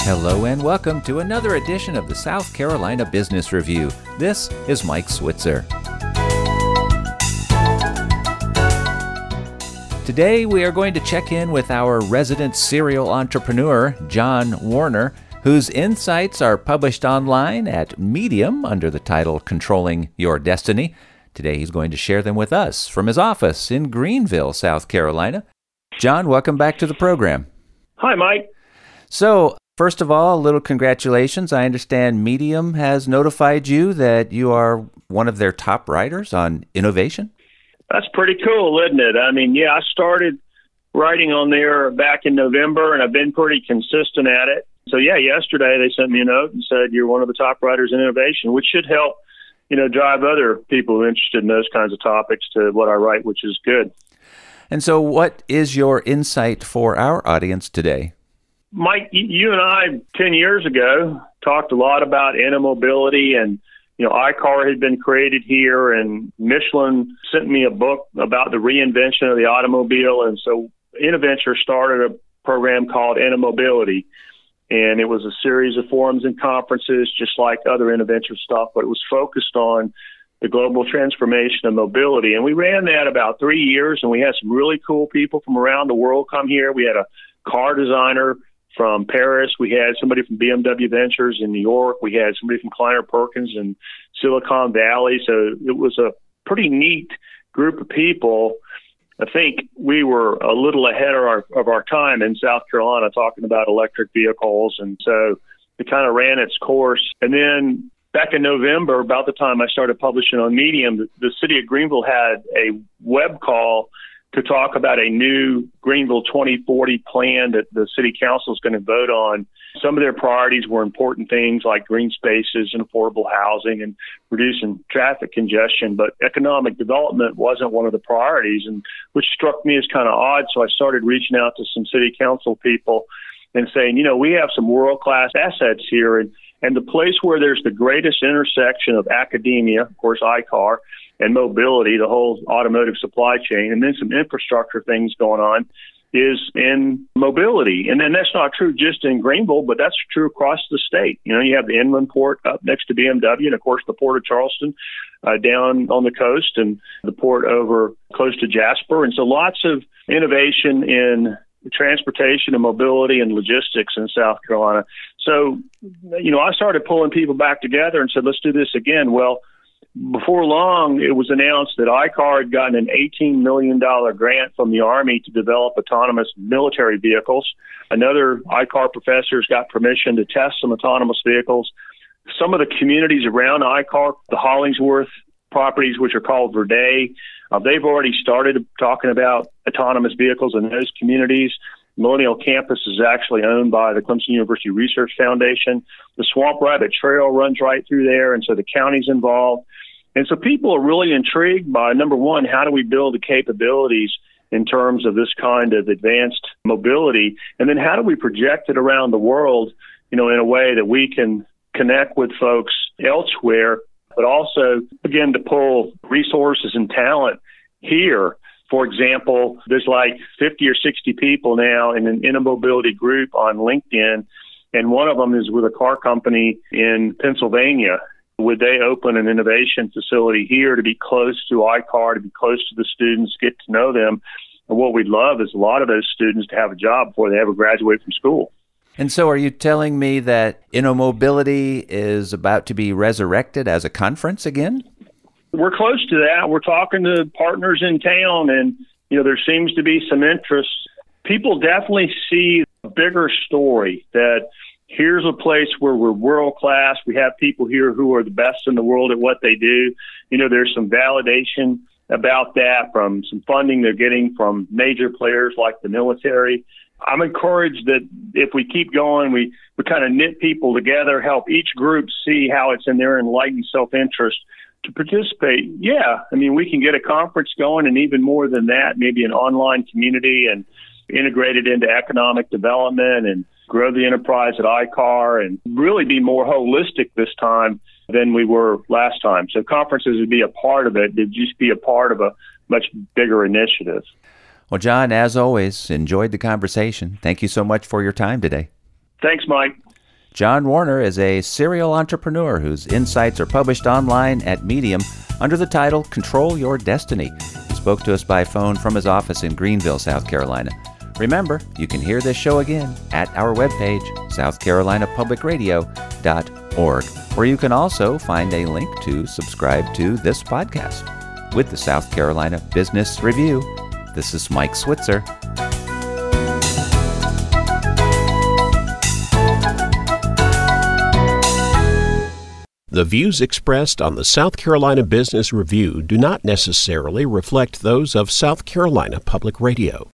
Hello and welcome to another edition of the South Carolina Business Review. This is Mike Switzer. Today we are going to check in with our resident serial entrepreneur, John Warner, whose insights are published online at Medium under the title Controlling Your Destiny. Today he's going to share them with us from his office in Greenville, South Carolina. John, welcome back to the program. Hi, Mike. So, first of all, a little congratulations. I understand Medium has notified you that you are one of their top writers on innovation. That's pretty cool, isn't it? I mean, I started writing on there back in November, and I've been pretty consistent at it. So, yesterday they sent me a note and said you're one of the top writers in innovation, which should help, drive other people interested in those kinds of topics to what I write, which is good. And so what is your insight for our audience today? Mike, you and I 10 years ago talked a lot about intermobility, and iCar had been created here, and Michelin sent me a book about the reinvention of the automobile. And so Innoventure started a program called Intermobility, and it was a series of forums and conferences just like other Innoventure stuff, but it was focused on the global transformation of mobility. And we ran that about 3 years, and we had some really cool people from around the world come here. We had a car designer from Paris. We had somebody from BMW Ventures in New York. We had somebody from Kleiner Perkins in Silicon Valley. So it was a pretty neat group of people. I think we were a little ahead of our time in South Carolina talking about electric vehicles. And so it kind of ran its course. And then back in November, about the time I started publishing on Medium, the city of Greenville had a web call to talk about a new Greenville 2040 plan that the city council is going to vote on. Some of their priorities were important things like green spaces and affordable housing and reducing traffic congestion, but economic development wasn't one of the priorities, and which struck me as kind of odd. So I started reaching out to some city council people and saying, we have some world-class assets here, and the place where there's the greatest intersection of academia, of course, iCar, and mobility, the whole automotive supply chain, and then some infrastructure things going on, is in mobility. And then that's not true just in Greenville, but that's true across the state. You have the inland port up next to BMW, and of course the port of Charleston down on the coast, and the port over close to Jasper. And so lots of innovation in transportation and mobility and logistics in South Carolina. So, I started pulling people back together and said, let's do this again. Well, before long, it was announced that iCar had gotten an $18 million grant from the Army to develop autonomous military vehicles. Another iCar professor's got permission to test some autonomous vehicles. Some of the communities around iCar, the Hollingsworth properties, which are called Verde, they've already started talking about autonomous vehicles in those communities. Millennial Campus is actually owned by the Clemson University Research Foundation. The Swamp Rabbit Trail runs right through there, and so the county's involved. And so people are really intrigued by, number one, how do we build the capabilities in terms of this kind of advanced mobility? And then how do we project it around the world, in a way that we can connect with folks elsewhere, but also, again, to pull resources and talent here. For example, there's like 50 or 60 people now in an intermobility group on LinkedIn, and one of them is with a car company in Pennsylvania. Would they open an innovation facility here to be close to iCar, to be close to the students, get to know them? And what we'd love is a lot of those students to have a job before they ever graduate from school. And so are you telling me that Intermobility is about to be resurrected as a conference again? We're close to that. We're talking to partners in town, and, there seems to be some interest. People definitely see a bigger story that here's a place where we're world-class. We have people here who are the best in the world at what they do. There's some validation about that from some funding they're getting from major players like the military. I'm encouraged that if we keep going, we kind of knit people together, help each group see how it's in their enlightened self-interest to participate. We can get a conference going, and even more than that, maybe an online community and integrate it into economic development and grow the enterprise at iCar and really be more holistic this time than we were last time. So conferences would be a part of it. They'd just be a part of a much bigger initiative. Well, John, as always, enjoyed the conversation. Thank you so much for your time today. Thanks, Mike. John Warner is a serial entrepreneur whose insights are published online at Medium under the title Control Your Destiny. He spoke to us by phone from his office in Greenville, South Carolina. Remember, you can hear this show again at our webpage, southcarolinapublicradio.org, where you can also find a link to subscribe to this podcast. With the South Carolina Business Review, this is Mike Switzer. The views expressed on the South Carolina Business Review do not necessarily reflect those of South Carolina Public Radio.